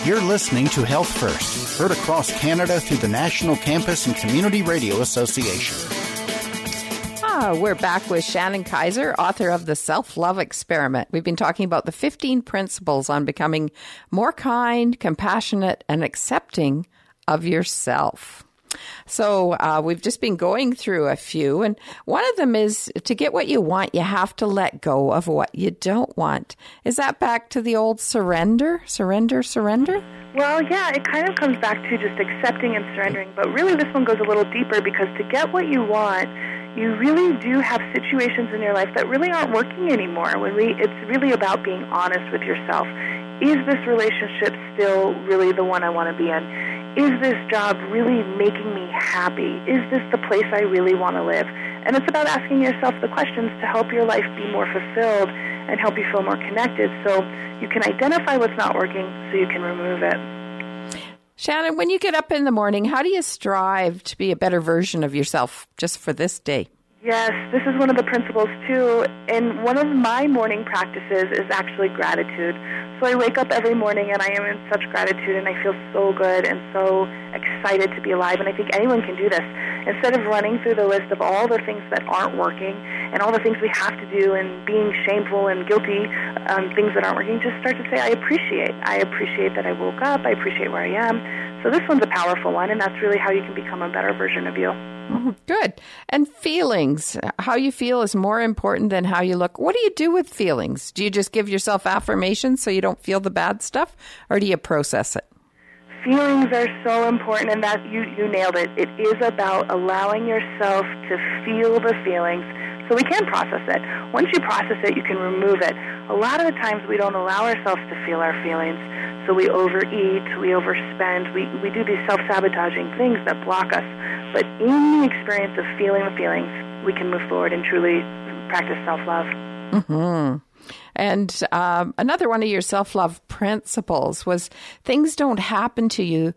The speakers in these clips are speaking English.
You're listening to Health First, heard across Canada through the National Campus and Community Radio Association. We're back with Shannon Kaiser, author of The Self-Love Experiment. We've been talking about the 15 principles on becoming more kind, compassionate, and accepting of yourself. So we've just been going through a few, and one of them is to get what you want, you have to let go of what you don't want. Is that back to the old surrender? Surrender? Well, yeah, it kind of comes back to just accepting and surrendering, but really this one goes a little deeper because to get what you want, you really do have situations in your life that really aren't working anymore. It's really about being honest with yourself. Is this relationship still really the one I want to be in? Is this job really making me happy? Is this the place I really want to live? And it's about asking yourself the questions to help your life be more fulfilled and help you feel more connected so you can identify what's not working so you can remove it. Shannon, when you get up in the morning, how do you strive to be a better version of yourself just for this day? Yes, this is one of the principles, too. And one of my morning practices is actually gratitude. So I wake up every morning and I am in such gratitude and I feel so good and so excited to be alive. And I think anyone can do this. Instead of running through the list of all the things that aren't working and all the things we have to do and being shameful and guilty things that aren't working, just start to say, I appreciate that I woke up. I appreciate where I am. So this one's a powerful one, and that's really how you can become a better version of you. Good. And feelings. How you feel is more important than how you look. What do you do with feelings? Do you just give yourself affirmations so you don't feel the bad stuff, or do you process it? Feelings are so important, and that you nailed it. It is about allowing yourself to feel the feelings so we can process it. Once you process it, you can remove it. A lot of the times we don't allow ourselves to feel our feelings, so we overeat, we overspend, we do these self-sabotaging things that block us. But in the experience of feeling the feelings, we can move forward and truly practice self-love. Mm-hmm. And another one of your self-love principles was things don't happen to you,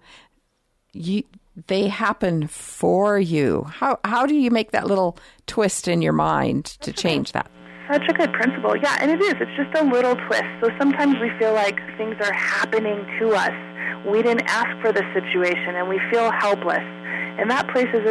they happen for you. How do you make that little twist in your mind to change that? Such a good principle. Yeah, and it is. It's just a little twist. So sometimes we feel like things are happening to us. We didn't ask for the situation, and we feel helpless. And that place is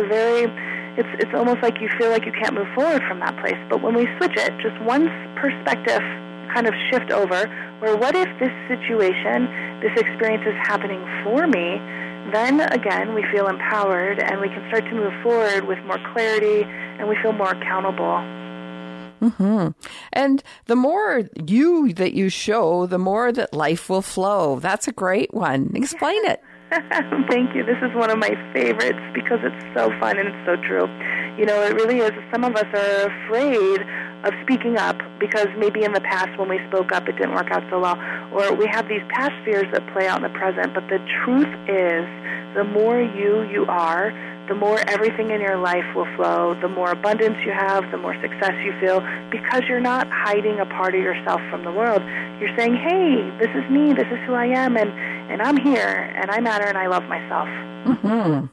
it's almost like you feel like you can't move forward from that place. But when we switch it, just one perspective kind of shift over, where what if this situation, this experience is happening for me, then again we feel empowered and we can start to move forward with more clarity and we feel more accountable. Mm-hmm. And the more you that you show, the more that life will flow. That's a great one. Explain it. Thank you. This is one of my favorites because it's so fun and it's so true. You know, it really is. Some of us are afraid of speaking up because maybe in the past when we spoke up it didn't work out so well, or we have these past fears that play out in the present. But the truth is, the more you are, the more everything in your life will flow, the more abundance you have, the more success you feel, because you're not hiding a part of yourself from the world. You're saying, hey, this is me, this is who I am, and I'm here, and I matter, and I love myself. Mm-hmm.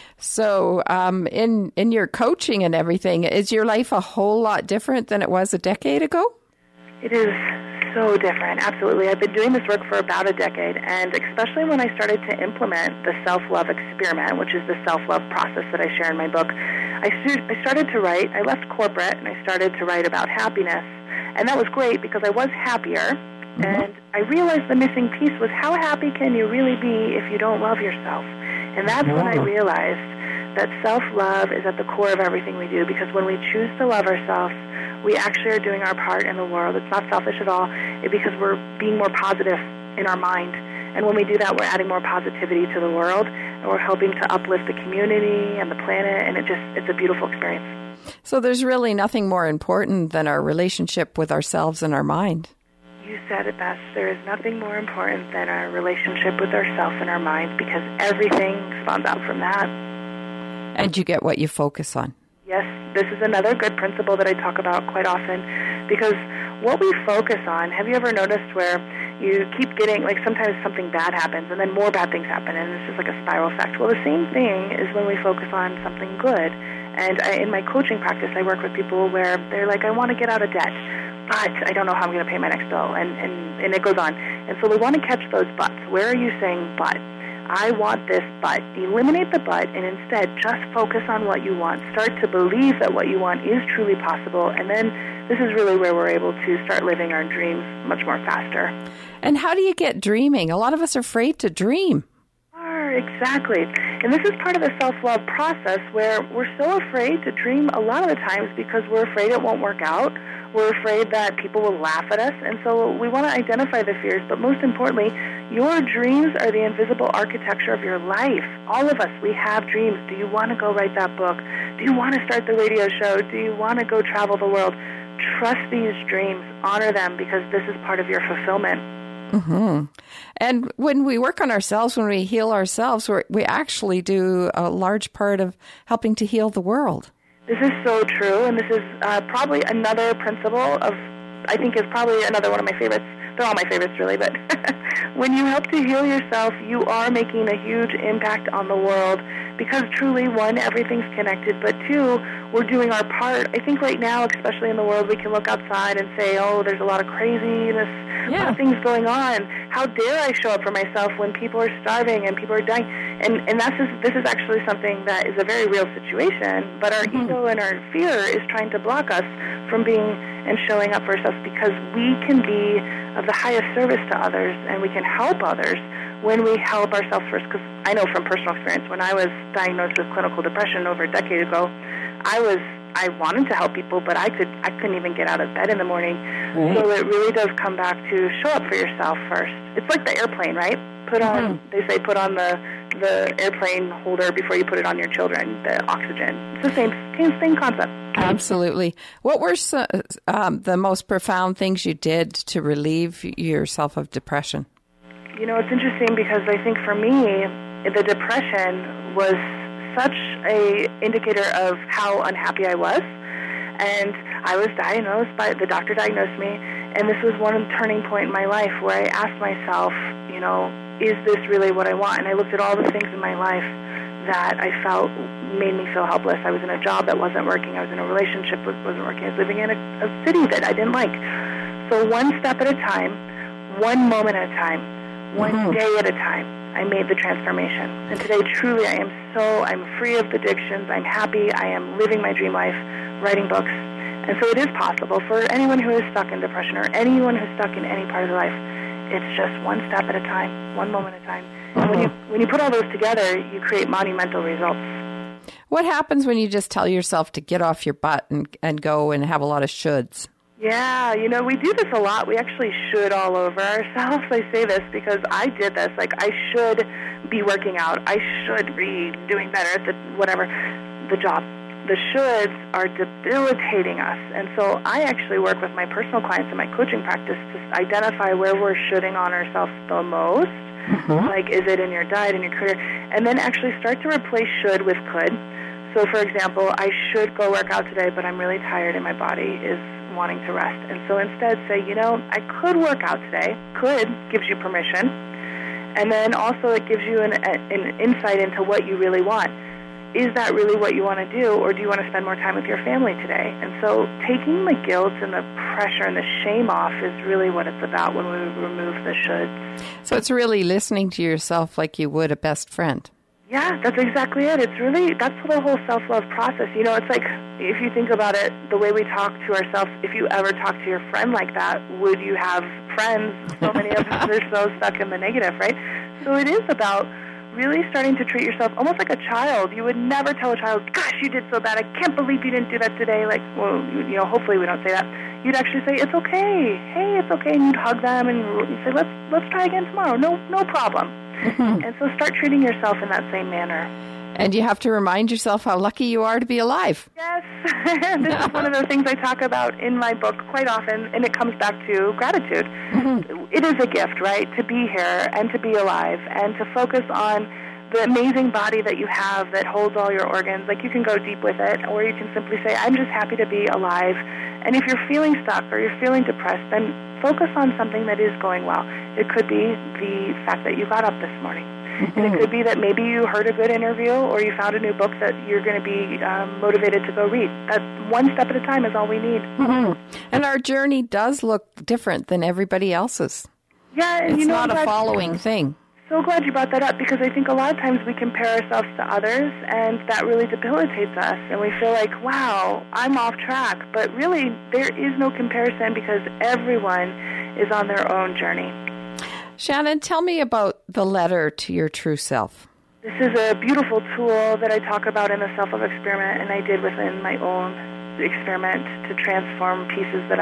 So in your coaching and everything, is your life a whole lot different than it was a decade ago? It is so different, absolutely. I've been doing this work for about a decade, and especially when I started to implement the self-love experiment, which is the self-love process that I share in my book, I started to write. I left corporate, and I started to write about happiness, and that was great because I was happier, mm-hmm. and I realized the missing piece was how happy can you really be if you don't love yourself? And that's when I realized that self-love is at the core of everything we do, because when we choose to love ourselves, we actually are doing our part in the world. It's not selfish at all, because we're being more positive in our mind. And when we do that, we're adding more positivity to the world, and we're helping to uplift the community and the planet, and it's a beautiful experience. So there's really nothing more important than our relationship with ourselves and our mind. You said it best. There is nothing more important than our relationship with ourselves and our minds, because everything spawns out from that. And you get what you focus on. Yes, this is another good principle that I talk about quite often, because what we focus on, have you ever noticed where you keep getting, like sometimes something bad happens and then more bad things happen and it's just like a spiral effect? Well, the same thing is when we focus on something good. And in my coaching practice, I work with people where they're like, I want to get out of debt. but I don't know how I'm going to pay my next bill, and it goes on. And so we want to catch those buts. Where are you saying but? I want this but. Eliminate the but and instead just focus on what you want. Start to believe that what you want is truly possible, and then this is really where we're able to start living our dreams much more faster. And how do you get dreaming? A lot of us are afraid to dream. Exactly. And this is part of the self-love process where we're so afraid to dream a lot of the times because we're afraid it won't work out. We're afraid that people will laugh at us. And so we want to identify the fears. But most importantly, your dreams are the invisible architecture of your life. All of us, we have dreams. Do you want to go write that book? Do you want to start the radio show? Do you want to go travel the world? Trust these dreams. Honor them because this is part of your fulfillment. Mm-hmm. And when we work on ourselves, when we heal ourselves, we actually do a large part of helping to heal the world. This is so true, and this is probably another principle of, I think is probably another one of my favorites. They're all my favorites, really, but when you help to heal yourself, you are making a huge impact on the world because truly, one, everything's connected, but two, we're doing our part. I think right now, especially in the world, we can look outside and say, oh, there's a lot of craziness, a lot of things going on. How dare I show up for myself when people are starving and people are dying? And this is actually something that is a very real situation, but our ego and our fear is trying to block us from being and showing up for ourselves because we can be of the highest service to others and we can help others when we help ourselves first. Because I know from personal experience, when I was diagnosed with clinical depression over a decade ago, I wanted to help people, but I couldn't even get out of bed in the morning. Right. So it really does come back to show up for yourself first. It's like the airplane, right? They say put on the airplane holder before you put it on your children, the oxygen. It's the same concept. Absolutely. What were the most profound things you did to relieve yourself of depression? You know, it's interesting because I think for me, the depression was such a indicator of how unhappy I was. And I was diagnosed the doctor diagnosed me, and this was one turning point in my life where I asked myself, you know, is this really what I want? And I looked at all the things in my life that I felt made me feel helpless. I was in a job that wasn't working. I was in a relationship that wasn't working. I was living in a city that I didn't like. So one step at a time, one moment at a time, one day at a time, I made the transformation. And today, truly, I'm free of addictions. I'm happy. I am living my dream life, writing books. And so it is possible for anyone who is stuck in depression or anyone who's stuck in any part of their life. It's just one step at a time, one moment at a time. And when you put all those together, you create monumental results. What happens when you just tell yourself to get off your butt and go and have a lot of shoulds? Yeah, you know, we do this a lot. We actually should all over ourselves. I say this because I did this. Like, I should be working out. I should be doing better at the job. The shoulds are debilitating us. And so I actually work with my personal clients in my coaching practice to identify where we're shoulding on ourselves the most. Like, is it in your diet, in your career? And then actually start to replace should with could. So, for example, I should go work out today, but I'm really tired and my body is wanting to rest. And so instead say, you know, I could work out today. Could gives you permission. And then also it gives you an insight into what you really want. Is that really what you want to do, or do you want to spend more time with your family today? And so taking the guilt and the pressure and the shame off is really what it's about when we remove the shoulds. So it's really listening to yourself like you would a best friend. Yeah, that's exactly it. That's the whole self-love process. You know, it's like, if you think about it, the way we talk to ourselves, if you ever talk to your friend like that, would you have friends? So many of us are so stuck in the negative, right? So it is about really starting to treat yourself almost like a child. You would never tell a child, gosh, you did so bad. I can't believe you didn't do that today. Like, well, you know, hopefully we don't say that. You'd actually say, it's okay. Hey, it's okay. And you'd hug them and you say, let's try again tomorrow. No problem. And so start treating yourself in that same manner. And you have to remind yourself how lucky you are to be alive. Yes. This is one of the things I talk about in my book quite often, and it comes back to gratitude. It is a gift, right, to be here and to be alive and to focus on the amazing body that you have that holds all your organs. Like, you can go deep with it, or you can simply say, I'm just happy to be alive. And if you're feeling stuck or you're feeling depressed, then focus on something that is going well. It could be the fact that you got up this morning. And it could be that maybe you heard a good interview or you found a new book that you're going to be motivated to go read. That one step at a time is all we need. And our journey does look different than everybody else's. Yeah, and it's not a following thing. So glad you brought that up, because I think a lot of times we compare ourselves to others, and that really debilitates us, and we feel like, wow, I'm off track. But really, there is no comparison, because everyone is on their own journey. Shannon, tell me about the letter to your true self. This is a beautiful tool that I talk about in the Self-Love Experiment, and I did within my own experiment to transform pieces that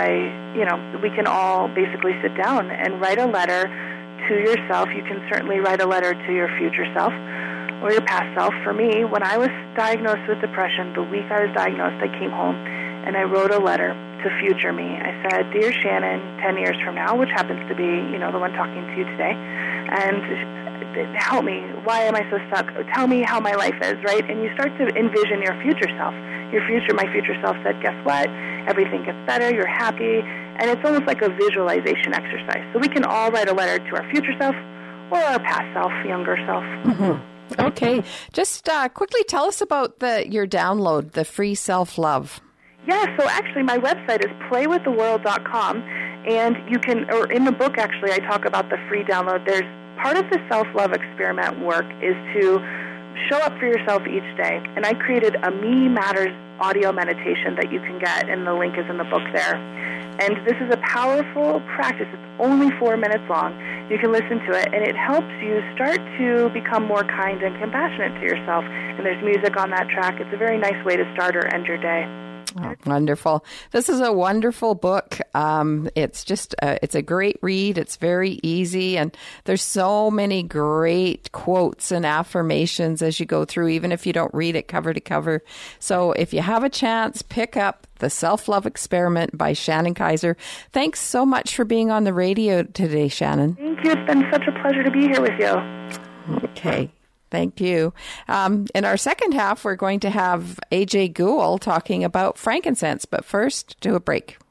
we can all basically sit down and write a letter to yourself. You can certainly write a letter to your future self or your past self. For me, when I was diagnosed with depression, the week I was diagnosed, I came home and I wrote a letter to future me. I said, "Dear Shannon, 10 years from now," which happens to be, the one talking to you today, and help me. Why am I so stuck? Tell me how my life is, right? And you start to envision your future self. My future self said, guess what? Everything gets better. You're happy. And it's almost like a visualization exercise. So we can all write a letter to our future self or our past self, younger self. Mm-hmm. Okay. Just quickly tell us about your download, the free self-love. Yeah, so actually my website is playwiththeworld.com, and in the book actually I talk about the free download. There's part of the self-love experiment work is to show up for yourself each day. And I created a Me Matters audio meditation that you can get, and the link is in the book there. And this is a powerful practice. It's only 4 minutes long. You can listen to it, and it helps you start to become more kind and compassionate to yourself. And there's music on that track. It's a very nice way to start or end your day. Oh, wonderful. This is a wonderful book. It's just, it's a great read. It's very easy. And there's so many great quotes and affirmations as you go through, even if you don't read it cover to cover. So if you have a chance, pick up The Self-Love Experiment by Shannon Kaiser. Thanks so much for being on the radio today, Shannon. Thank you. It's been such a pleasure to be here with you. Okay. Thank you. In our second half, we're going to have AJ Gould talking about frankincense. But first, do a break.